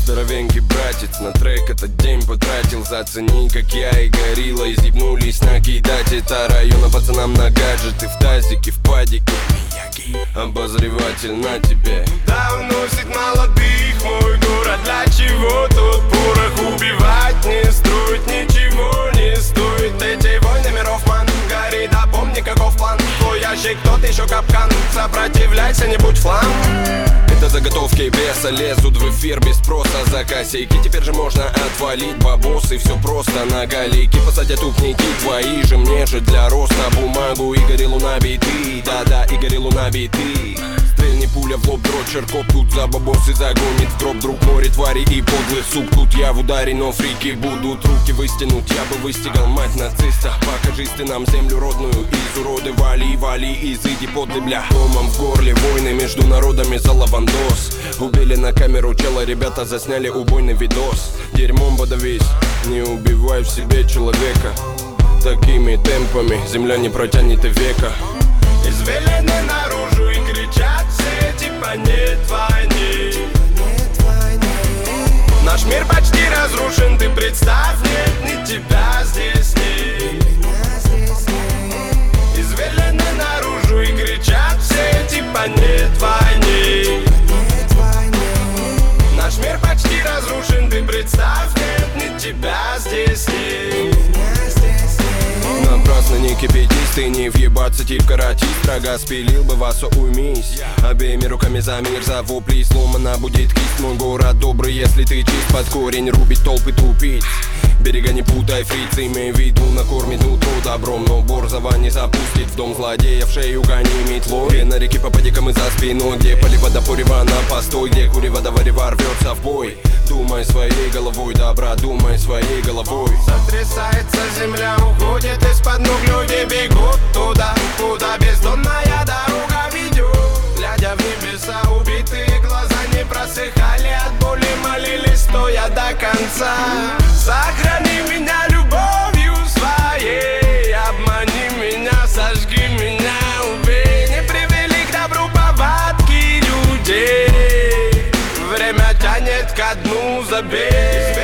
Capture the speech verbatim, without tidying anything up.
Здоровенький братец на трек этот день потратил. Зацени, как я и горилла изъебнулись накидать. Это района пацанам на гаджеты, в тазике, в падике. Обозреватель на тебе. Давно носит молодых мой город. Для чего тут порох убивать? Не строить ничего не стоит. Эти войны миров ман горит. А помни, каков план. Твой ящик, тот еще капкан. Сопротивляйся, не будь фланг. Это заготовки беса лезут в эфир без спроса за косяки. Теперь же можно отвалить бабос, и все просто на галейке. Посадят упники твои же, мне же для роста бумагу. Игорь и Луна биты, да-да, Игорь и Луна биты. Стрельни пуля в лоб, дрочер, коп тут за бабосы загонит в гроб. Друг море твари и подлый суп. Тут я в ударе, но фрики будут руки выстянуть. Я бы выстигал мать нациста. Покажись ты нам землю родную из уроды. Вали, вали, изыди подлый бля. Домом в горле войны между народами за лавандос. Убили на камеру чела, ребята засняли убойный видос. Дерьмом подавись, не убивай в себе человека. Такими темпами земля не протянет и века. Извелены наружу и кричат все, типа нет войны. Наш мир почти разрушен, ты представь, нет ни тебя здесь нет. Извелены наружу и кричат все, типа нет войны. Наш мир почти разрушен, ты представь, нет ни тебя здесь нет. Напрасно не кипятись, ты не въебаться, тип каратист. Строго спилил бы вас, уймись. Обеими руками за мир, за вопли сломана будет кисть. Мой город добрый, если ты чист. Под корень рубить толпы тупить. Берега не путай, фриц, имей в виду, накормит нутро добром. Но Борзова не запустит в дом злодея, в шею гони метлой. Где на реке попадикам и за спиной, где полива до порева на постой, где курева до варева рвется в бой. Думай своей головой, добра, думай своей головой. Сотрясается земля, уходит из-под ног, люди бегут туда, куда бездонная дорога ведет. Глядя в небеса, убитые глаза не просыхали от боли, молились, стоя до конца. Сохрани меня любовью своей, обмани меня, сожги меня, убей. Не привели к добру повадки людей, время тянет ко дну, забей.